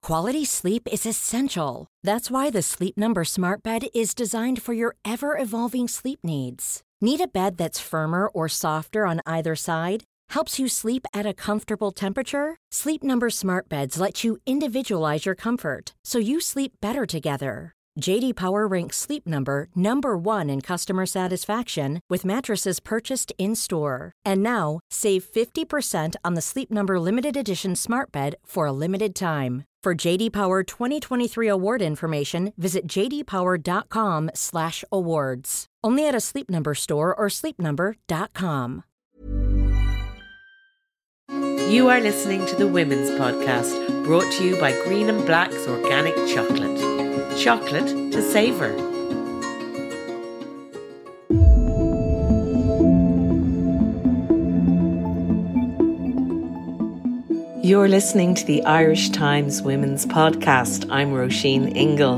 Quality sleep is essential. That's why the Sleep Number Smart Bed is designed for your ever-evolving sleep needs. Need a bed that's firmer or softer on either side? Helps you sleep at a comfortable temperature? Sleep Number Smart Beds let you individualize your comfort, so you sleep better together. J.D. Power ranks Sleep Number number 1 in customer satisfaction with mattresses purchased in-store. And now, save 50% on the Sleep Number Limited Edition Smart Bed for a limited time. For J.D. Power 2023 award information, visit jdpower.com/awards. Only at a Sleep Number store or sleepnumber.com. You are listening to the Women's Podcast, brought to you by Green and Black's Organic Chocolate. Chocolate to savour. You're listening to the Irish Times Women's Podcast. I'm Roisin Ingle.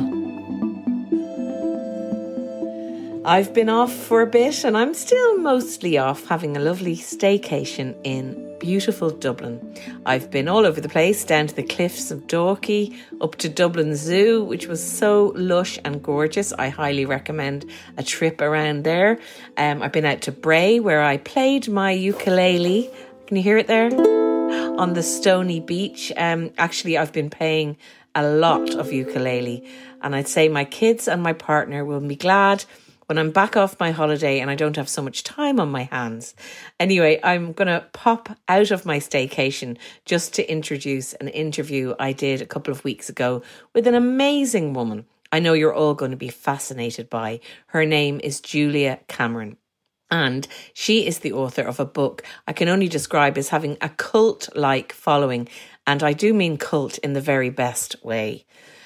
I've been off for a bit and I'm still mostly off, having a lovely staycation in beautiful Dublin. I've been all over the place, down to the cliffs of Dalkey, up to Dublin Zoo, which was so lush and gorgeous. I highly recommend a trip around there. I've been out to Bray, where I played my ukulele. Can you hear it there? On the stony beach. Actually, I've been playing a lot of ukulele, and I'd say my kids and my partner will be glad when I'm back off my holiday and I don't have so much time on my hands. Anyway, I'm going to pop out of my staycation just to introduce an interview I did a couple of weeks ago with an amazing woman I know you're all going to be fascinated by. Her name is Julia Cameron. And she is the author of a book I can only describe as having a cult-like following. And I do mean cult in the very best way.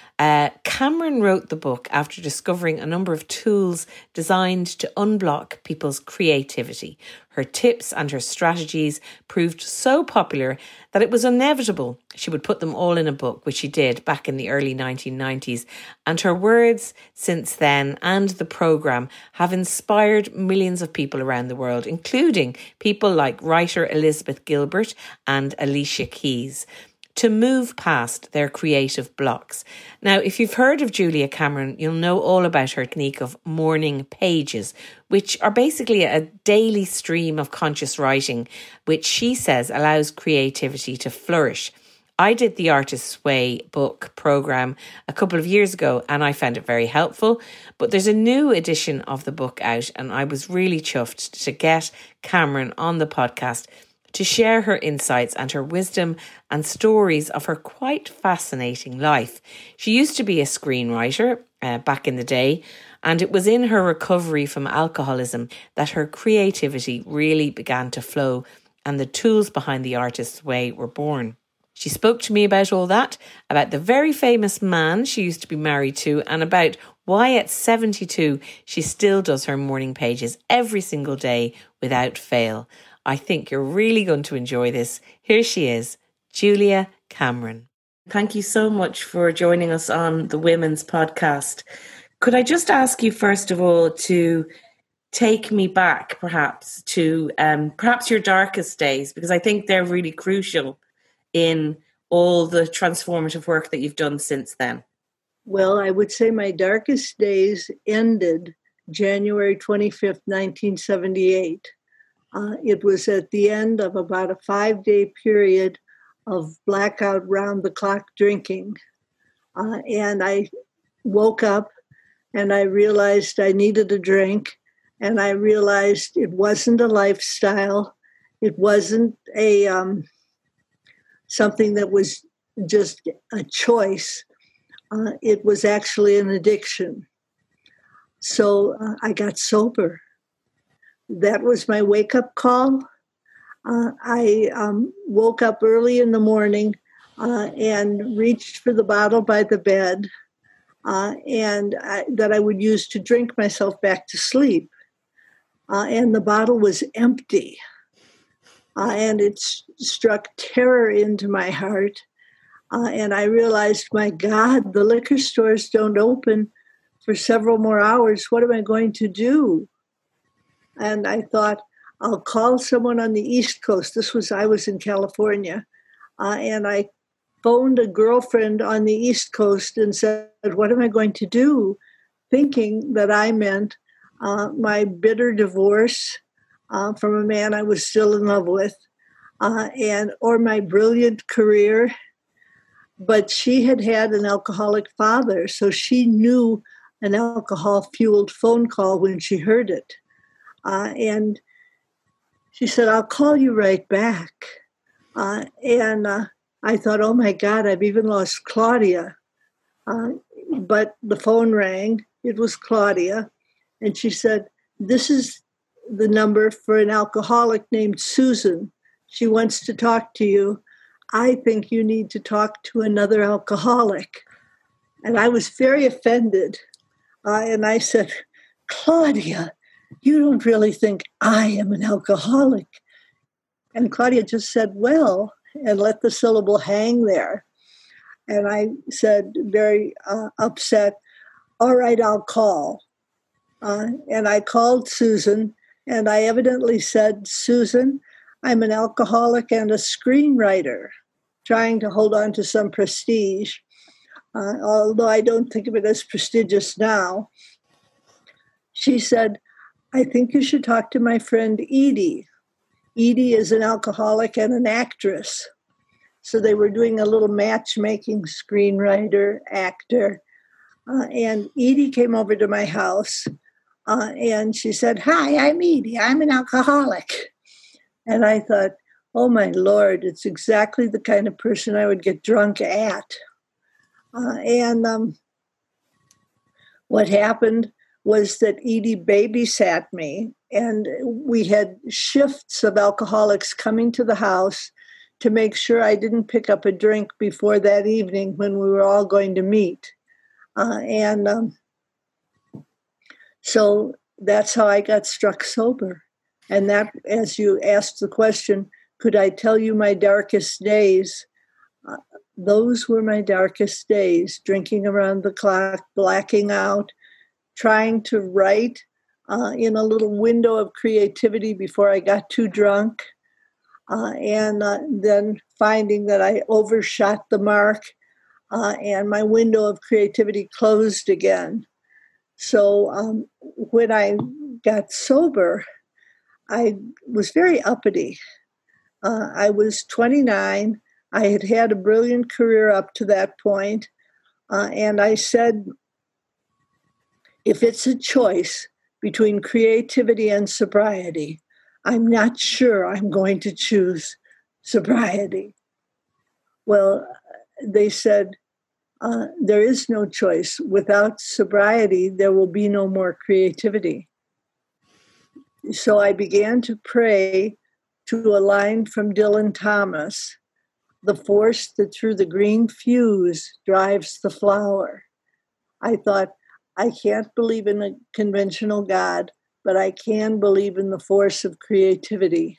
Cameron wrote the book after discovering a number of tools designed to unblock people's creativity. Her tips and her strategies proved so popular that it was inevitable she would put them all in a book, which she did back in the early 1990s. And her words since then and the programme have inspired millions of people around the world, including people like writer Elizabeth Gilbert and Alicia Keys, to move past their creative blocks. Now, if you've heard of Julia Cameron, you'll know all about her technique of morning pages, which are basically a daily stream of conscious writing, which she says allows creativity to flourish. I did the Artist's Way book programme a couple of years ago and I found it very helpful, but there's a new edition of the book out and I was really chuffed to get Cameron on the podcast to share her insights and her wisdom and stories of her quite fascinating life. She used to be a screenwriter back in the day, and it was in her recovery from alcoholism that her creativity really began to flow and the tools behind the Artist's Way were born. She spoke to me about all that, about the very famous man she used to be married to, and about why at 72 she still does her morning pages every single day without fail. I think you're really going to enjoy this. Here she is, Julia Cameron. Thank you so much for joining us on the Women's Podcast. Could I just ask you, first of all, to take me back perhaps to perhaps your darkest days, because I think they're really crucial in all the transformative work that you've done since then. Well, I would say my darkest days ended January 25th, 1978. It was at the end of about a 5-day period of blackout round-the-clock drinking. And I woke up and I realized I needed a drink. And I realized it wasn't a lifestyle. It wasn't a something that was just a choice. It was actually an addiction. So I got sober. That was my wake-up call. I woke up early in the morning and reached for the bottle by the bed that I would use to drink myself back to sleep. And the bottle was empty. And it struck terror into my heart. And I realized, my God, the liquor stores don't open for several more hours. What am I going to do? And I thought, I'll call someone on the East Coast. I was in California. And I phoned a girlfriend on the East Coast and said, "What am I going to do?" Thinking that I meant my bitter divorce from a man I was still in love with, or my brilliant career. But she had had an alcoholic father, so she knew an alcohol-fueled phone call when she heard it. And she said, "I'll call you right back." And I thought, oh my God, I've even lost Claudia. But the phone rang. It was Claudia. And she said, "This is the number for an alcoholic named Susan. She wants to talk to you. I think you need to talk to another alcoholic." And I was very offended. And I said, "Claudia, you don't really think I am an alcoholic?" And Claudia just said, "Well," and let the syllable hang there. And I said, very upset, "All right, I'll call." And I called Susan, and I evidently said, "Susan, I'm an alcoholic and a screenwriter, trying to hold on to some prestige, although I don't think of it as prestigious now." She said, "I think you should talk to my friend Edie. Edie is an alcoholic and an actress." So they were doing a little matchmaking, screenwriter, actor. And Edie came over to my house and she said, "Hi, I'm Edie. I'm an alcoholic." And I thought, oh my Lord, it's exactly the kind of person I would get drunk at. And what happened was that Edie babysat me, and we had shifts of alcoholics coming to the house to make sure I didn't pick up a drink before that evening when we were all going to meet. So that's how I got struck sober. And that, as you asked the question, could I tell you my darkest days? Those were my darkest days, drinking around the clock, blacking out, trying to write in a little window of creativity before I got too drunk, and then finding that I overshot the mark and my window of creativity closed again. So when I got sober, I was very uppity. I was 29. I had had a brilliant career up to that point. And I said, if it's a choice between creativity and sobriety, I'm not sure I'm going to choose sobriety. Well, they said, there is no choice. Without sobriety, there will be no more creativity. So I began to pray to a line from Dylan Thomas, "The force that through the green fuse drives the flower." I thought, I can't believe in a conventional God, but I can believe in the force of creativity.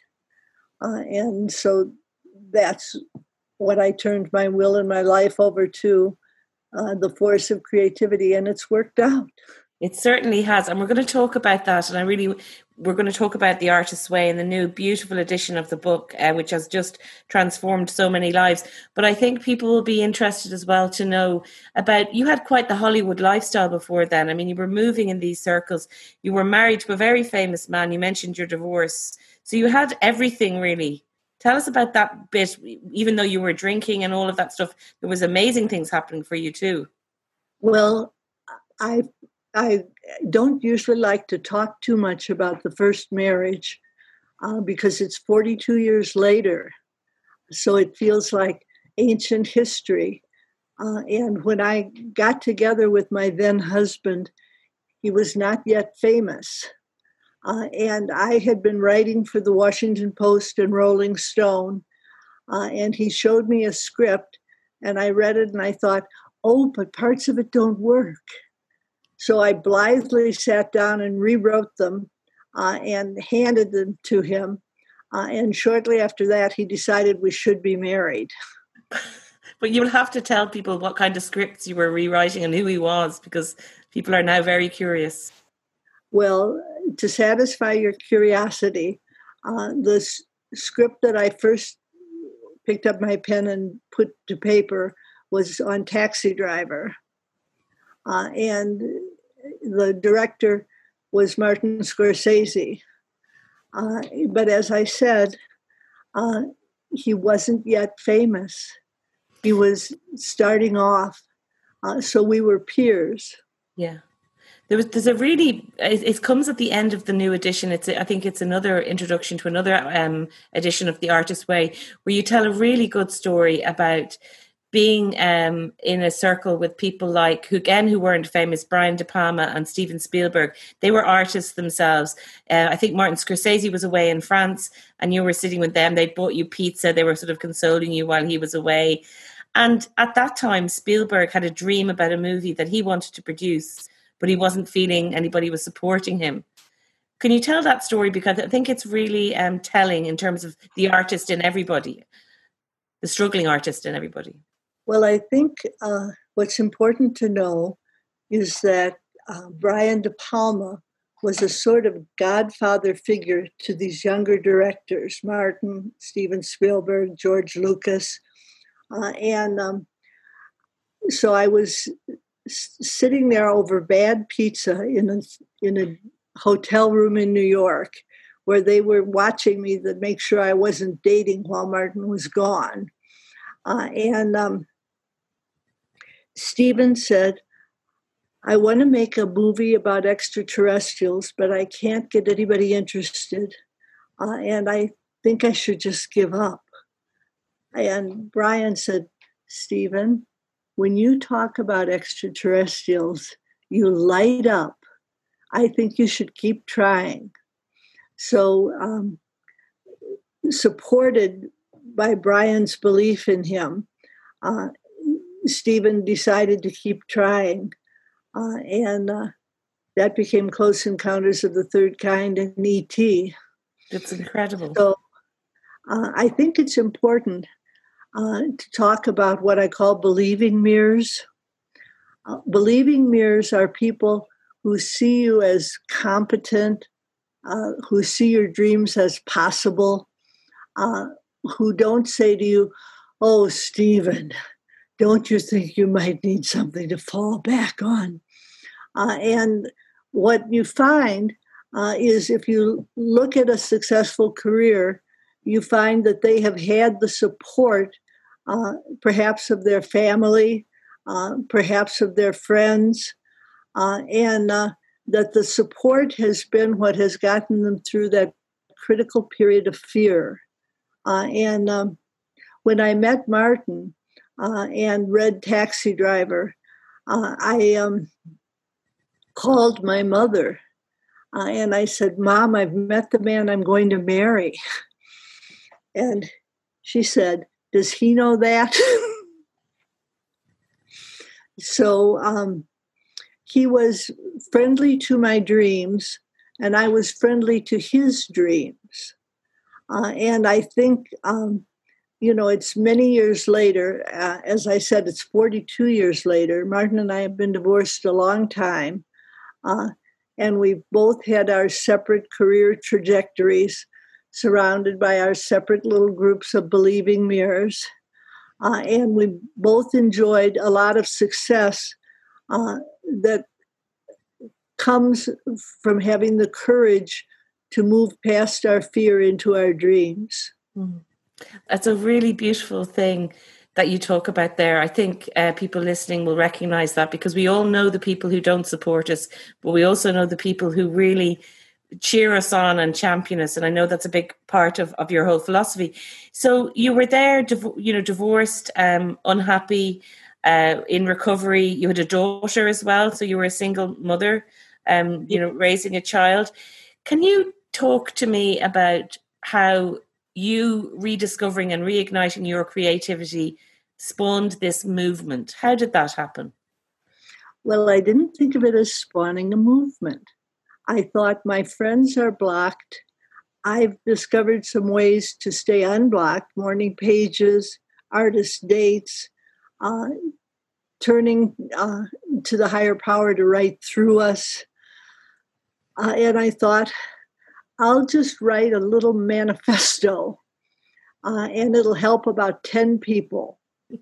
And so that's what I turned my will and my life over to, the force of creativity, and it's worked out. It certainly has. And we're going to talk about that. And we're going to talk about The Artist's Way and the new beautiful edition of the book, which has just transformed so many lives. But I think people will be interested as well to know about, you had quite the Hollywood lifestyle before then. I mean, you were moving in these circles. You were married to a very famous man. You mentioned your divorce. So you had everything, really. Tell us about that bit. Even though you were drinking and all of that stuff, there was amazing things happening for you too. Well, I don't usually like to talk too much about the first marriage because it's 42 years later. So it feels like ancient history. And when I got together with my then husband, he was not yet famous. And I had been writing for the Washington Post and Rolling Stone. And he showed me a script, and I read it and I thought, oh, but parts of it don't work. So I blithely sat down and rewrote them and handed them to him. And shortly after that, he decided we should be married. But you'll have to tell people what kind of scripts you were rewriting and who he was, because people are now very curious. Well, to satisfy your curiosity, the script that I first picked up my pen and put to paper was on Taxi Driver. And the director was Martin Scorsese. But as I said, he wasn't yet famous. He was starting off. So we were peers. Yeah. There's a really, it comes at the end of the new edition. I think it's another introduction to another edition of The Artist's Way, where you tell a really good story about being in a circle with people like, who weren't famous, Brian De Palma and Steven Spielberg. They were artists themselves. I think Martin Scorsese was away in France and you were sitting with them. They bought you pizza. They were sort of consoling you while he was away. And at that time, Spielberg had a dream about a movie that he wanted to produce, but he wasn't feeling anybody was supporting him. Can you tell that story? Because I think it's really telling in terms of the artist in everybody, the struggling artist in everybody. Well, I think what's important to know is that Brian De Palma was a sort of godfather figure to these younger directors, Martin, Steven Spielberg, George Lucas. So I was sitting there over bad pizza in a hotel room in New York, where they were watching me to make sure I wasn't dating while Martin was gone. Steven said, I want to make a movie about extraterrestrials, but I can't get anybody interested. And I think I should just give up. And Brian said, Steven, when you talk about extraterrestrials, you light up. I think you should keep trying. So, supported by Brian's belief in him, Steven decided to keep trying. And that became Close Encounters of the Third Kind and E.T. That's incredible. So I think it's important to talk about what I call believing mirrors. Believing mirrors are people who see you as competent, who see your dreams as possible, who don't say to you, oh, Steven, don't you think you might need something to fall back on? And what you find is if you look at a successful career, you find that they have had the support, perhaps of their family, perhaps of their friends, and that the support has been what has gotten them through that critical period of fear. When I met Martin and read Taxi Driver, I called my mother and I said, Mom, I've met the man I'm going to marry. And she said, does he know that? So he was friendly to my dreams, and I was friendly to his dreams. And I think, it's many years later. As I said, it's 42 years later. Martin and I have been divorced a long time. And we've both had our separate career trajectories, surrounded by our separate little groups of believing mirrors. And we both enjoyed a lot of success that comes from having the courage to move past our fear into our dreams. That's a really beautiful thing that you talk about there. I think people listening will recognize that, because we all know the people who don't support us, but we also know the people who really cheer us on and champion us. And I know that's a big part of your whole philosophy. So you were there, divorced, unhappy, in recovery. You had a daughter as well. So you were a single mother, raising a child. Can you talk to me about how you rediscovering and reigniting your creativity spawned this movement? How did that happen? Well, I didn't think of it as spawning a movement. I thought, my friends are blocked. I've discovered some ways to stay unblocked: morning pages, artist dates, turning to the higher power to write through us. And I thought, I'll just write a little manifesto and it'll help about 10 people.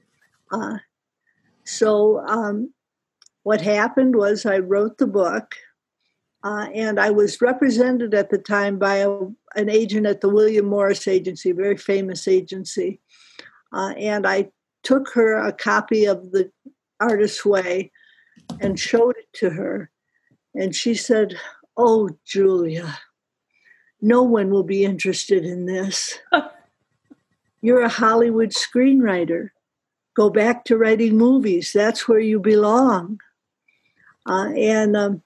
So what happened was I wrote the book, and I was represented at the time by an agent at the William Morris Agency, a very famous agency. And I took her a copy of The Artist's Way and showed it to her. And she said, "Oh, Julia, no one will be interested in this. You're a Hollywood screenwriter. Go back to writing movies. That's where you belong." And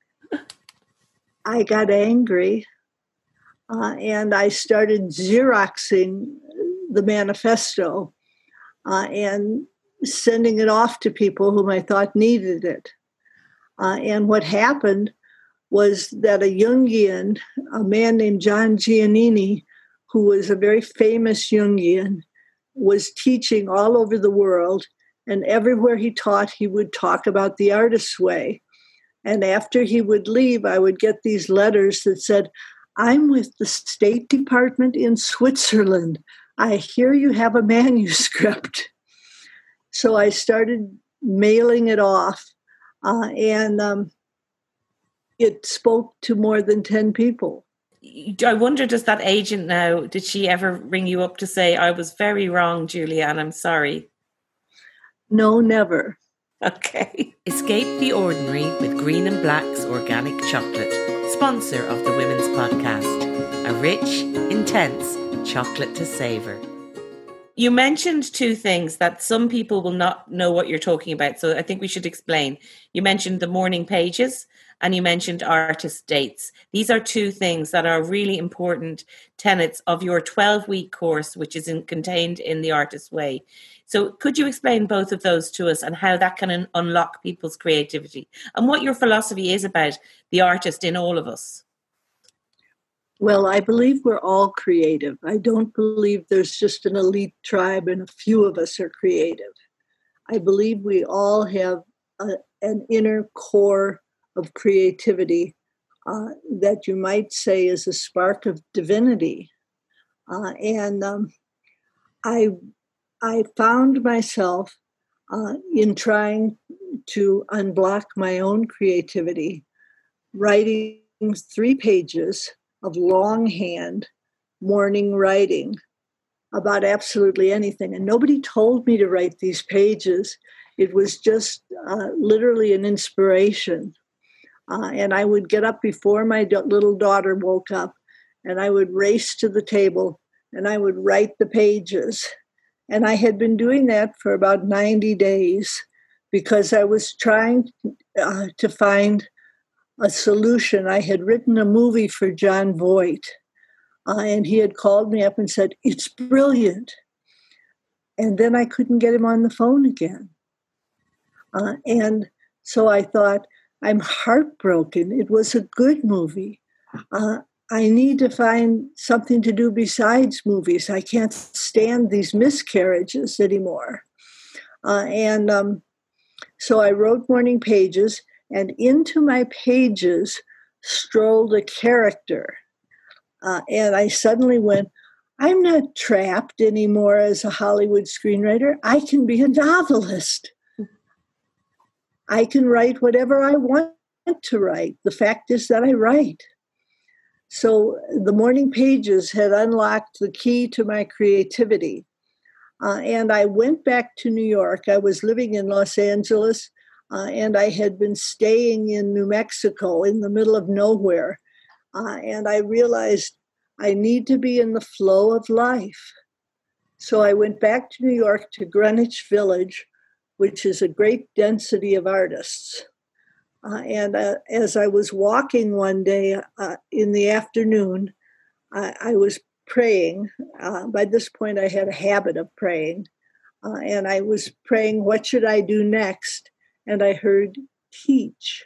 I got angry, and I started Xeroxing the manifesto and sending it off to people whom I thought needed it. And what happened was that a Jungian, a man named John Giannini, who was a very famous Jungian, was teaching all over the world. And everywhere he taught, he would talk about the artist's way. And after he would leave, I would get these letters that said, "I'm with the State Department in Switzerland. I hear you have a manuscript." So I started mailing it off, and it spoke to more than 10 people. I wonder, does that agent now, did she ever ring you up to say, "I was very wrong, Julia, and I'm sorry"? No, never. Okay. Escape the ordinary with Green and Black's organic chocolate, sponsor of the Women's Podcast. A rich, intense chocolate to savour. You mentioned two things that some people will not know what you're talking about, so I think we should explain. You mentioned the morning pages and you mentioned artist dates. These are two things that are really important tenets of your 12-week course, which is contained in The Artist's Way. So could you explain both of those to us and how that can unlock people's creativity and what your philosophy is about the artist in all of us? Well, I believe we're all creative. I don't believe there's just an elite tribe and a few of us are creative. I believe we all have an inner core of creativity that you might say is a spark of divinity. And I found myself in trying to unblock my own creativity, writing 3 pages of longhand morning writing about absolutely anything. And nobody told me to write these pages. It was just literally an inspiration. And I would get up before my little daughter woke up, and I would race to the table, and I would write the pages. And I had been doing that for about 90 days because I was trying to find a solution. I had written a movie for Jon Voight, and he had called me up and said, "It's brilliant." And then I couldn't get him on the phone again. And so I thought, I'm heartbroken. It was a good movie. I need to find something to do besides movies. I can't stand these miscarriages anymore. So I wrote morning pages, and into my pages strolled a character. And I suddenly went, I'm not trapped anymore as a Hollywood screenwriter. I can be a novelist. I can write whatever I want to write. The fact is that I write. So the morning pages had unlocked the key to my creativity. And I went back to New York. I was living in Los Angeles, and I had been staying in New Mexico in the middle of nowhere. And I realized I need to be in the flow of life. So I went back to New York to Greenwich Village, which is a great density of artists. And as I was walking one day in the afternoon, I was praying. By this point, I had a habit of praying. And I was praying, what should I do next? And I heard, teach.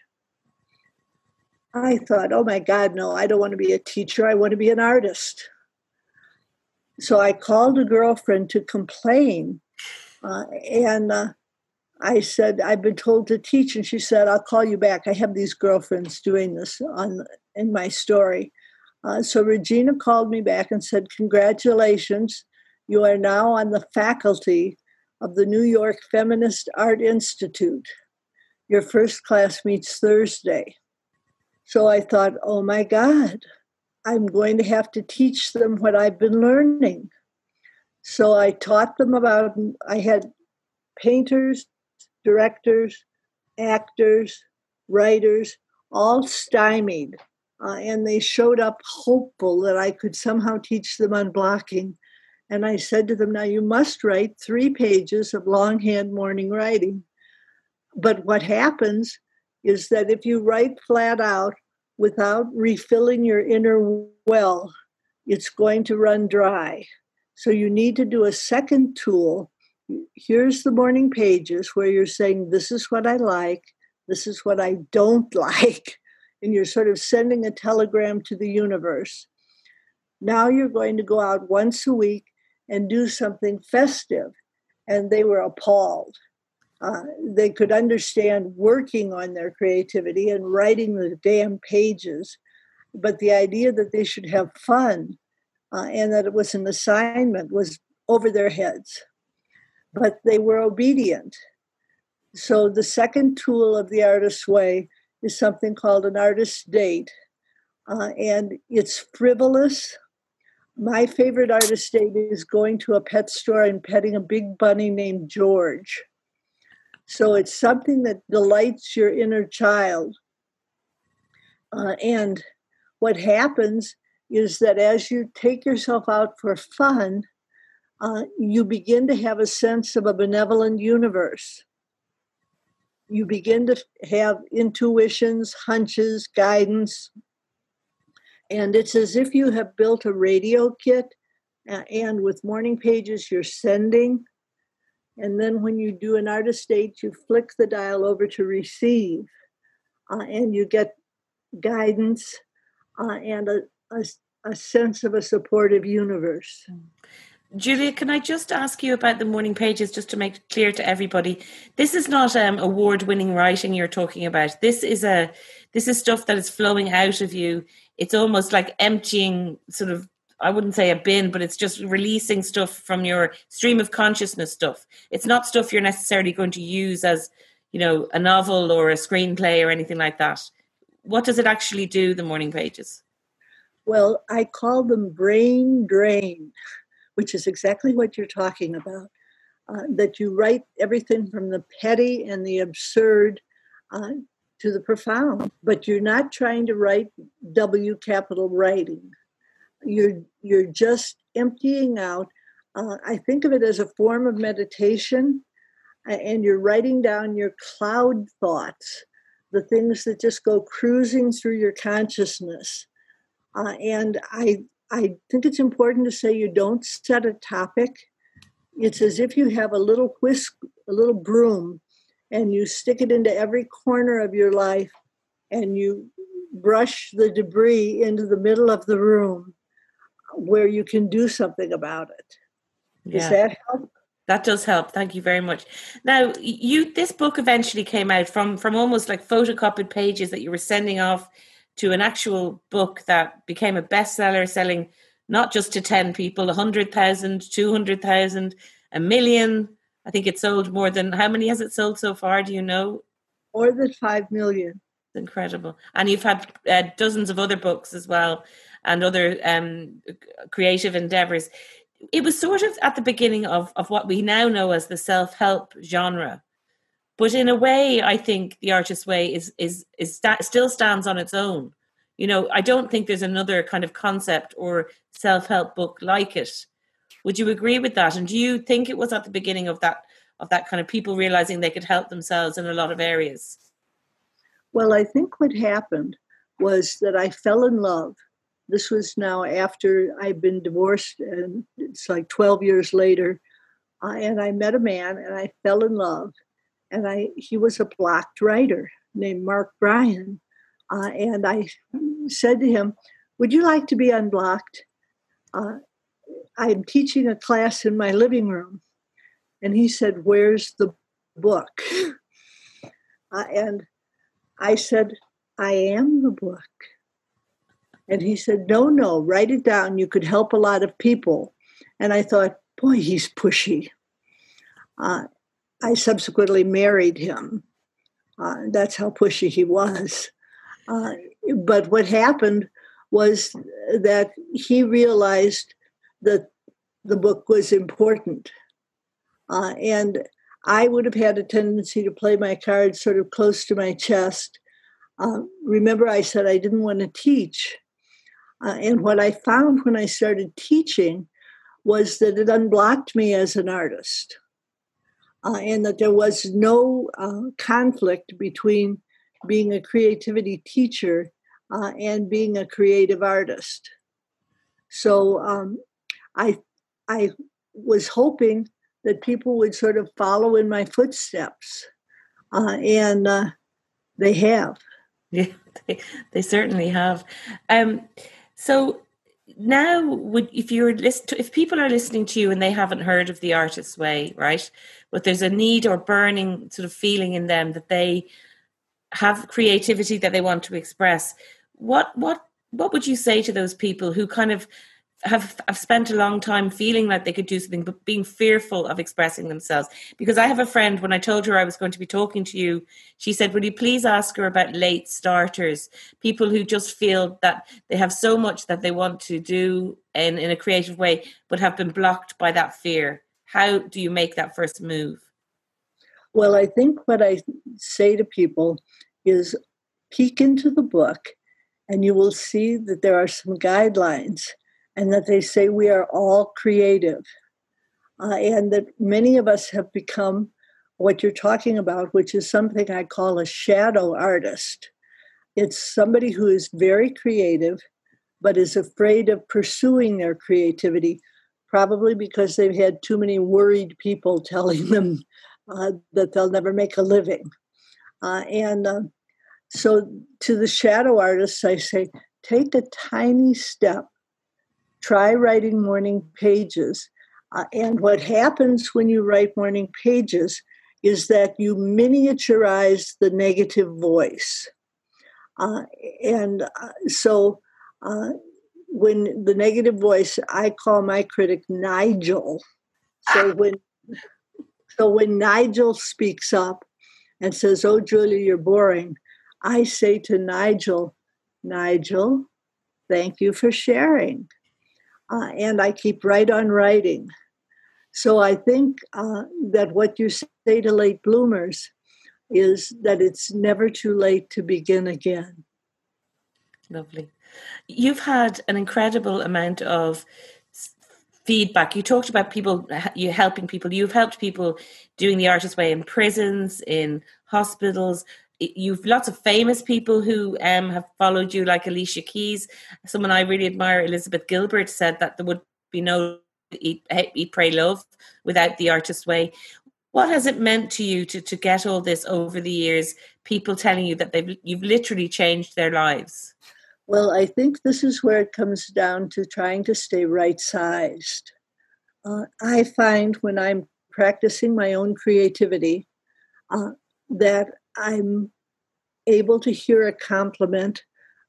I thought, oh my God, no, I don't want to be a teacher. I want to be an artist. So I called a girlfriend to complain. And I said, I've been told to teach. And she said, I'll call you back. I have these girlfriends doing this in my story. So Regina called me back and said, congratulations, You are now on the faculty of the New York Feminist Art Institute. Your first class meets Thursday. So I thought, oh my God, I'm going to have to teach them what I've been learning. So I taught them I had painters, directors, actors, writers, all stymied. And they showed up hopeful that I could somehow teach them unblocking. And I said to them, now you must write 3 pages of longhand morning writing. But what happens is that if you write flat out without refilling your inner well, it's going to run dry. So you need to do a second tool. Here's the morning pages where you're saying, this is what I like, this is what I don't like. And you're sort of sending a telegram to the universe. Now you're going to go out once a week and do something festive. And they were appalled. They could understand working on their creativity and writing the damn pages, but the idea that they should have fun and that it was an assignment was over their heads. But they were obedient. So the second tool of the Artist's Way is something called an artist's date. And it's frivolous. My favorite artist's date is going to a pet store and petting a big bunny named George. So it's something that delights your inner child. And what happens is that as you take yourself out for fun, you begin to have a sense of a benevolent universe. You begin to have intuitions, hunches, guidance. And it's as if you have built a radio kit, and with morning pages, you're sending. And then when you do an artist date, you flick the dial over to receive, and you get guidance and a sense of a supportive universe. Julia, can I just ask you about the morning pages, just to make it clear to everybody? This is not award-winning writing you're talking about. This is stuff that is flowing out of you. It's almost like emptying, sort of, I wouldn't say a bin, but it's just releasing stuff from your stream of consciousness stuff. It's not stuff you're necessarily going to use as, a novel or a screenplay or anything like that. What does it actually do, the morning pages? Well, I call them brain drain, which is exactly what you're talking about, that you write everything from the petty and the absurd to the profound, but you're not trying to write W capital writing. You're just emptying out. I think of it as a form of meditation, and you're writing down your cloud thoughts, the things that just go cruising through your consciousness. And I think it's important to say you don't set a topic. It's as if you have a little whisk, a little broom, and you stick it into every corner of your life, and you brush the debris into the middle of the room where you can do something about it. Does that help? That does help. Thank you very much. Now, this book eventually came out from almost like photocopied pages that you were sending off to an actual book that became a bestseller, selling not just to 10 people, 100,000, 200,000, 1 million. I think it sold more than, how many has it sold so far? Do you know? More than 5 million. Incredible. And you've had dozens of other books as well and other creative endeavors. It was sort of at the beginning of what we now know as the self-help genre. But in a way, I think The Artist's Way still stands on its own. I don't think there's another kind of concept or self-help book like it. Would you agree with that? And do you think it was at the beginning of that kind of people realizing they could help themselves in a lot of areas? Well, I think what happened was that I fell in love. This was now after I'd been divorced, and it's like 12 years later. And I met a man, and I fell in love. And he was a blocked writer named Mark Bryan. And I said to him, would you like to be unblocked? I'm teaching a class in my living room. And he said, where's the book? And I said, I am the book. And he said, no, write it down. You could help a lot of people. And I thought, boy, he's pushy. I subsequently married him. That's how pushy he was. But what happened was that he realized that the book was important. And I would have had a tendency to play my cards sort of close to my chest. Remember, I said I didn't want to teach. And what I found when I started teaching was that it unblocked me as an artist, and that there was no conflict between being a creativity teacher and being a creative artist. So I was hoping that people would sort of follow in my footsteps, and they have. Yeah, they certainly have. So now, if people are listening to you and they haven't heard of The Artist's Way, right? But there's a need or burning sort of feeling in them that they have creativity that they want to express. What would you say to those people who kind of have spent a long time feeling like they could do something, but being fearful of expressing themselves? Because I have a friend, when I told her I was going to be talking to you, she said, would you please ask her about late starters, people who just feel that they have so much that they want to do in a creative way, but have been blocked by that fear. How do you make that first move? Well, I think what I say to people is peek into the book and you will see that there are some guidelines, and that they say we are all creative, and that many of us have become what you're talking about, which is something I call a shadow artist. It's somebody who is very creative, but is afraid of pursuing their creativity, probably because they've had too many worried people telling them that they'll never make a living. So to the shadow artists, I say, take a tiny step. Try writing morning pages. And what happens when you write morning pages is that you miniaturize the negative voice. So when the negative voice, I call my critic Nigel. So when Nigel speaks up and says, "Oh, Julia, you're boring," I say to Nigel, thank you for sharing. And I keep right on writing. So I think that what you say to late bloomers is that it's never too late to begin again. Lovely. You've had an incredible amount of feedback. You talked about you helping people. You've helped people doing The Artist's Way in prisons, in hospitals. You've lots of famous people who have followed you, like Alicia Keys. Someone I really admire, Elizabeth Gilbert, said that there would be no Eat, Pray, Love without The Artist's Way. What has it meant to you to get all this over the years, people telling you that you've literally changed their lives? Well, I think this is where it comes down to trying to stay right-sized. I find when I'm practicing my own creativity that I'm able to hear a compliment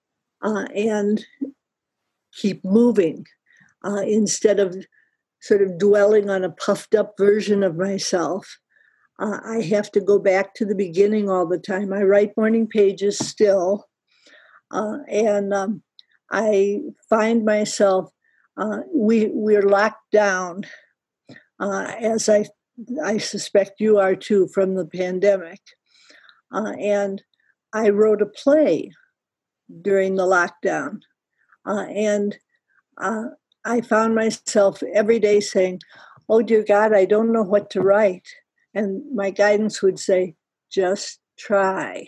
and keep moving instead of sort of dwelling on a puffed up version of myself. I have to go back to the beginning all the time. I write morning pages still, and I find myself, we're locked down, as I suspect you are too, from the pandemic. And I wrote a play during the lockdown. And I found myself every day saying, "Oh, dear God, I don't know what to write." And my guidance would say, "Just try."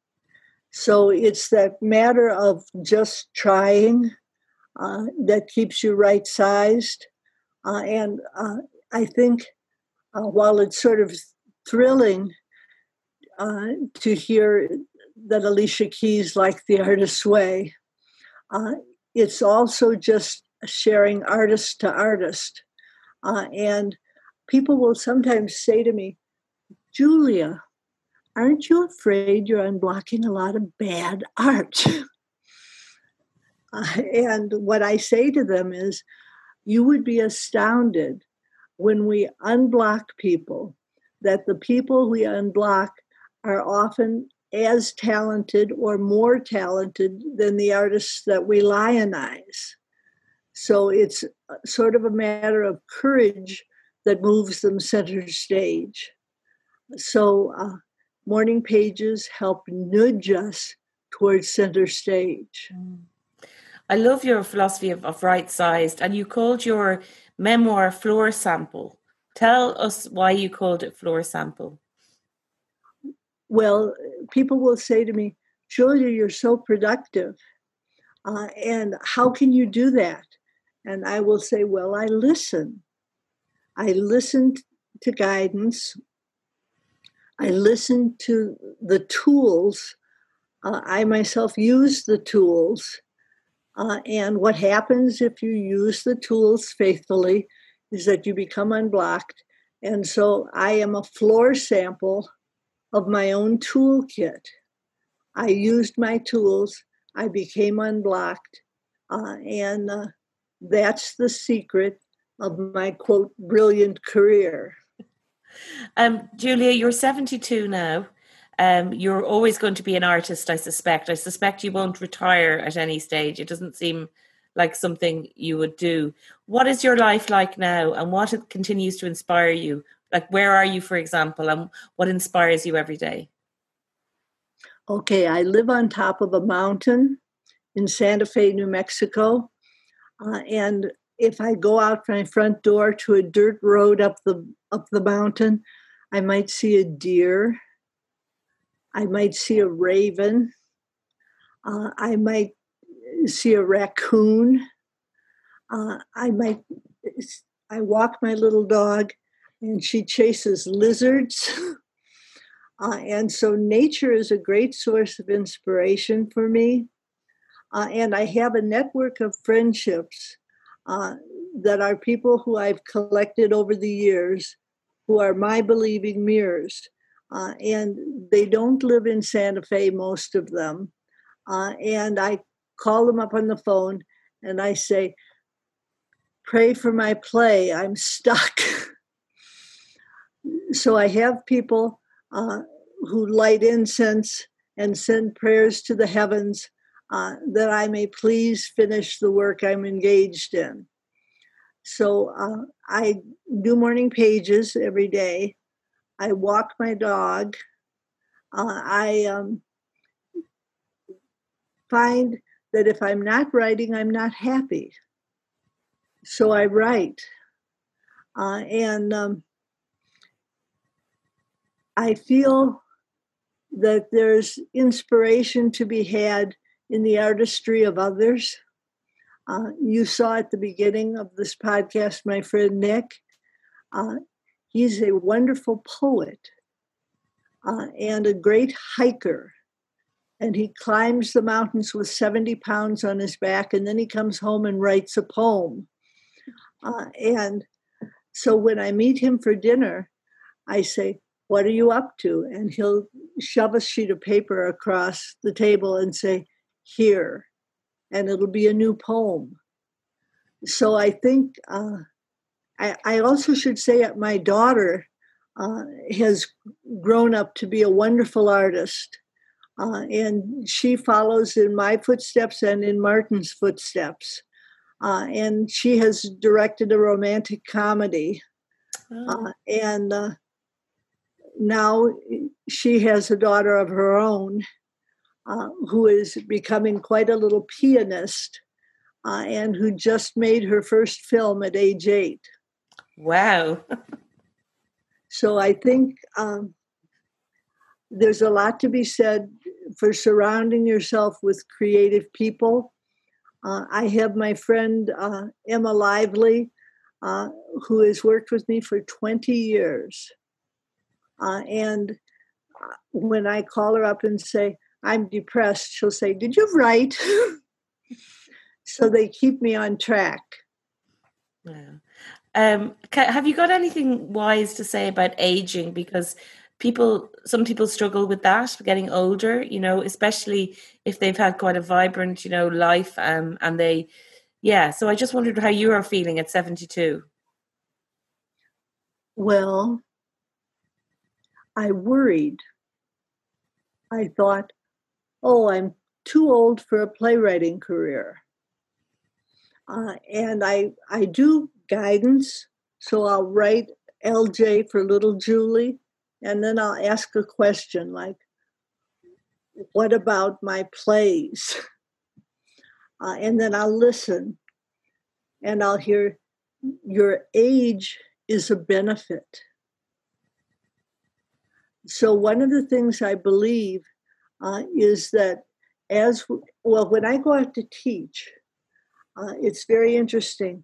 So it's that matter of just trying that keeps you right-sized. And I think while it's sort of thrilling to hear that Alicia Keys liked The Artist's Way, it's also just sharing artist to artist. And people will sometimes say to me, "Julia, aren't you afraid you're unblocking a lot of bad art?" And what I say to them is, you would be astounded when we unblock people, that the people we unblock are often as talented or more talented than the artists that we lionize. So it's sort of a matter of courage that moves them center stage. So morning pages help nudge us towards center stage. I love your philosophy of right-sized, and you called your memoir Floor Sample. Tell us why you called it Floor Sample. Well, people will say to me, Julia, you're so productive. And how can you do that? And I will say, well, I listen. I listen to guidance. I listen to the tools. I myself use the tools. And what happens if you use the tools faithfully is that you become unblocked. And so I am a floor sample of my own toolkit. I used my tools. I became unblocked. And that's the secret of my, quote, brilliant career. Julia, you're 72 now. You're always going to be an artist, I suspect. I suspect you won't retire at any stage. It doesn't seem like something you would do. What is your life like now, and what continues to inspire you? Like, where are you, for example, and what inspires you every day? Okay, I live on top of a mountain in Santa Fe, New Mexico. And if I go out my front door to a dirt road up the mountain, I might see a deer. I might see a raven. I might see a raccoon. I walk my little dog, and she chases lizards. And so nature is a great source of inspiration for me. And I have a network of friendships that are people who I've collected over the years, who are my believing mirrors. And they don't live in Santa Fe, most of them. And I call them up on the phone and I say, pray for my play, I'm stuck. So I have people who light incense and send prayers to the heavens that I may please finish the work I'm engaged in. So I do morning pages every day. I walk my dog. I find that if I'm not writing, I'm not happy. So I write. And I feel that there's inspiration to be had in the artistry of others. You saw at the beginning of this podcast, my friend Nick. He's a wonderful poet and a great hiker. And he climbs the mountains with 70 pounds on his back, and then he comes home and writes a poem. And so when I meet him for dinner, I say, what are you up to? And he'll shove a sheet of paper across the table and say, here, and it'll be a new poem. So I think I also should say that my daughter has grown up to be a wonderful artist. And she follows in my footsteps and in Martin's footsteps. And she has directed a romantic comedy. And now she has a daughter of her own who is becoming quite a little pianist and who just made her first film at age 8. Wow. So I think there's a lot to be said for surrounding yourself with creative people. I have my friend Emma Lively, who has worked with me for 20 years. And when I call her up and say, I'm depressed, she'll say, did you write? So they keep me on track. Yeah. Have you got anything wise to say about aging? Because some people struggle with that, getting older, especially if they've had quite a vibrant, life. So I just wondered how you are feeling at 72. Well, I worried. I thought, oh, I'm too old for a playwriting career. And I do guidance, so I'll write LJ for little Julie, and then I'll ask a question like, what about my plays? And then I'll listen, and I'll hear, your age is a benefit. So one of the things I believe is that when I go out to teach, it's very interesting.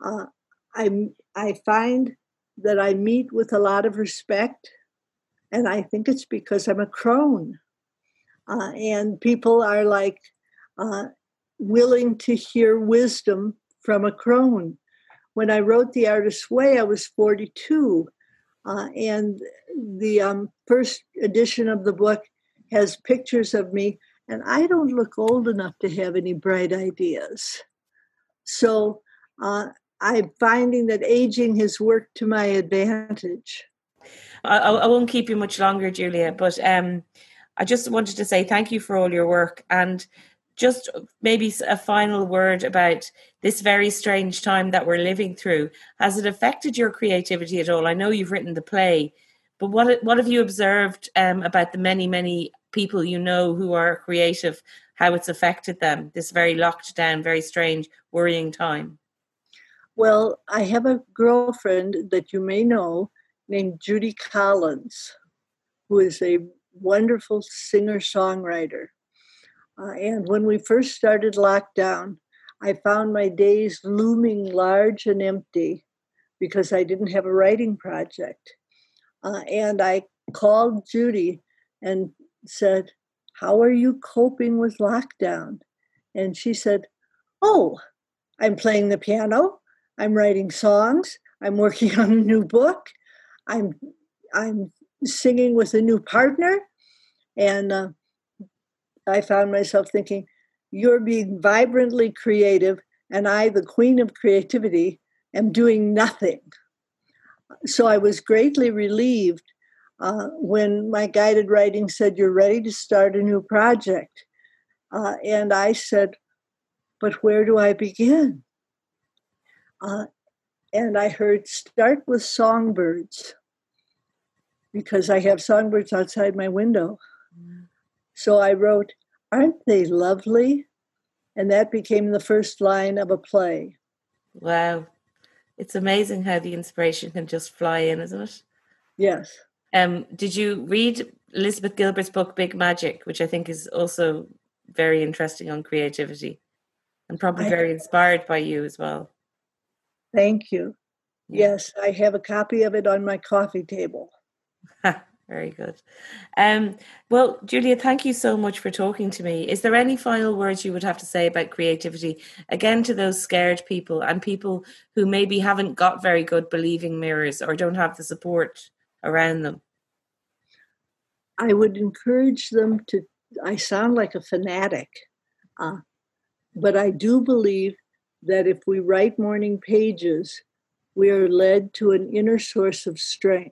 I find that I meet with a lot of respect, and I think it's because I'm a crone. And people are like willing to hear wisdom from a crone. When I wrote The Artist's Way, I was 42. And the first edition of the book has pictures of me, and I don't look old enough to have any bright ideas. So I'm finding that aging has worked to my advantage. I won't keep you much longer, Julia, but I just wanted to say thank you for all your work, and just maybe a final word about this very strange time that we're living through. Has it affected your creativity at all? I know you've written the play, but what have you observed about the many, many people you know who are creative, how it's affected them, this very locked down, very strange, worrying time? Well, I have a girlfriend that you may know named Judy Collins, who is a wonderful singer-songwriter. And when we first started lockdown, I found my days looming large and empty because I didn't have a writing project. And I called Judy and said, how are you coping with lockdown? And she said, oh, I'm playing the piano, I'm writing songs, I'm working on a new book, I'm singing with a new partner. And I found myself thinking, you're being vibrantly creative, and I, the queen of creativity, am doing nothing. So I was greatly relieved when my guided writing said, you're ready to start a new project. And I said, but where do I begin? And I heard, start with songbirds, because I have songbirds outside my window. So I wrote, aren't they lovely? And that became the first line of a play. Wow. It's amazing how the inspiration can just fly in, isn't it? Yes. Did you read Elizabeth Gilbert's book, Big Magic, which I think is also very interesting on creativity and probably very inspired by you as well? Thank you. Yeah. Yes, I have a copy of it on my coffee table. Very good. Well, Julia, thank you so much for talking to me. Is there any final words you would have to say about creativity, again, to those scared people and people who maybe haven't got very good believing mirrors or don't have the support around them? I would encourage them to, I sound like a fanatic, but I do believe that if we write morning pages, we are led to an inner source of strength.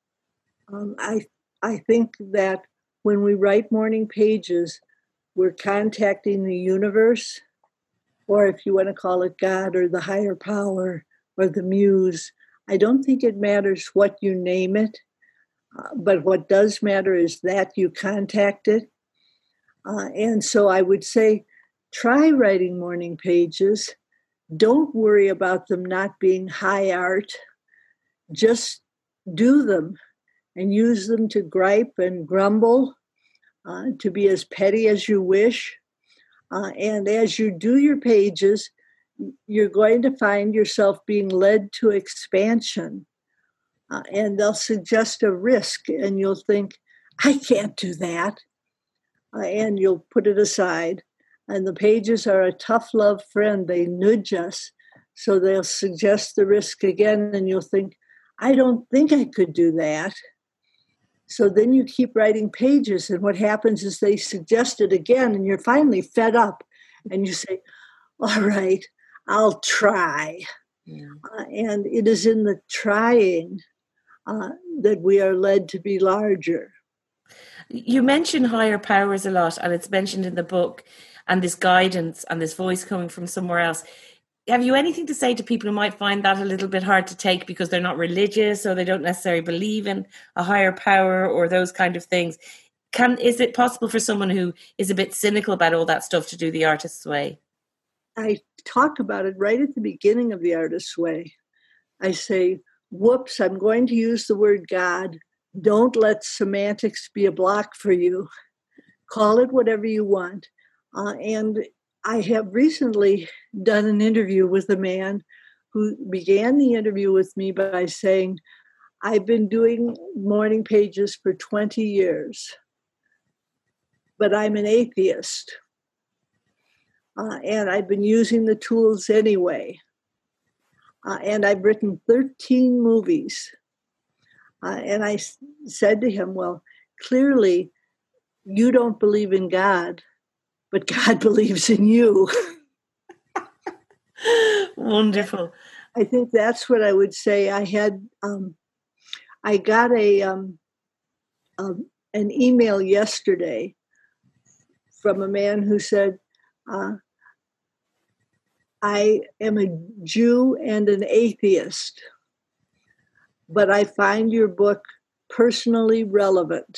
I think that when we write morning pages, we're contacting the universe, or if you want to call it God or the higher power or the muse. I don't think it matters what you name it, but what does matter is that you contact it. And so I would say, try writing morning pages. Don't worry about them not being high art. Just do them and use them to gripe and grumble, to be as petty as you wish. And as you do your pages, you're going to find yourself being led to expansion. And they'll suggest a risk, and you'll think, I can't do that. And you'll put it aside. And the pages are a tough love friend. They nudge us. So they'll suggest the risk again, and you'll think, I don't think I could do that. So then you keep writing pages, and what happens is they suggest it again, and you're finally fed up, and you say, all right, I'll try. Yeah. And it is in the trying that we are led to be larger. You mention higher powers a lot, and it's mentioned in the book, and this guidance and this voice coming from somewhere else. Have you anything to say to people who might find that a little bit hard to take because they're not religious or they don't necessarily believe in a higher power or those kind of things? Is it possible for someone who is a bit cynical about all that stuff to do the artist's way? I talk about it right at the beginning of the artist's way. I say, whoops, I'm going to use the word God. Don't let semantics be a block for you. Call it whatever you want. And I have recently done an interview with a man who began the interview with me by saying, I've been doing morning pages for 20 years, but I'm an atheist. And I've been using the tools anyway. And I've written 13 movies. And I said to him, well, clearly you don't believe in God, but God believes in you. Wonderful. I think that's what I would say. I had, I got an email yesterday from a man who said, I am a Jew and an atheist, but I find your book personally relevant.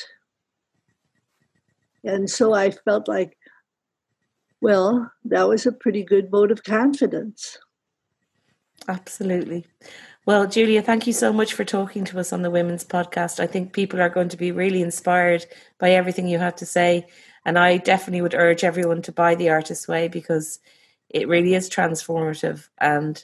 And so I felt like, well, that was a pretty good vote of confidence. Absolutely. Well, Julia, thank you so much for talking to us on the Women's Podcast. I think people are going to be really inspired by everything you have to say. And I definitely would urge everyone to buy The Artist's Way because it really is transformative. And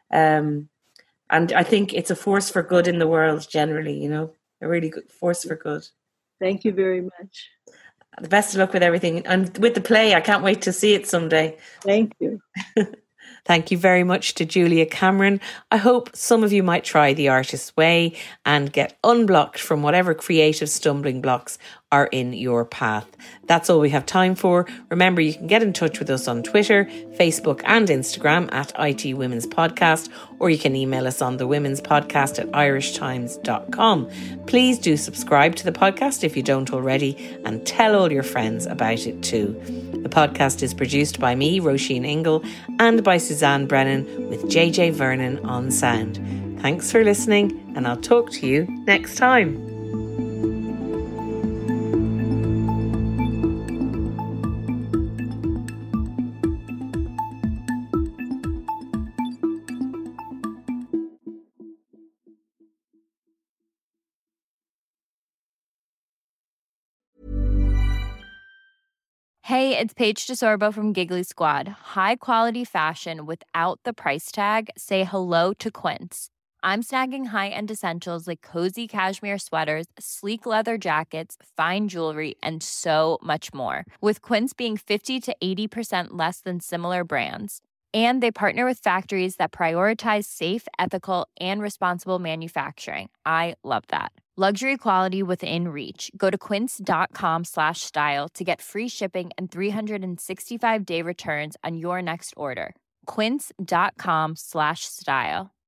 I think it's a force for good in the world generally, you know, a really good force for good. Thank you very much. The best of luck with everything. And with the play, I can't wait to see it someday. Thank you. Thank you very much to Julia Cameron. I hope some of you might try The Artist's Way and get unblocked from whatever creative stumbling blocks are in your path. That's all we have time for. Remember, you can get in touch with us on Twitter, Facebook and Instagram at IT Women's Podcast, or you can email us on thewomenspodcast@irishtimes.com. Please do subscribe to the podcast if you don't already and tell all your friends about it too. The podcast is produced by me, Roisin Ingle, and by Suzanne Brennan with JJ Vernon on sound. Thanks for listening, and I'll talk to you next time. Hey, it's Paige DeSorbo from Giggly Squad. High quality fashion without the price tag. Say hello to Quince. I'm snagging high-end essentials like cozy cashmere sweaters, sleek leather jackets, fine jewelry, and so much more. With Quince being 50 to 80% less than similar brands. And they partner with factories that prioritize safe, ethical, and responsible manufacturing. I love that. Luxury quality within reach. Go to quince.com/style to get free shipping and 365-day returns on your next order. Quince.com/style.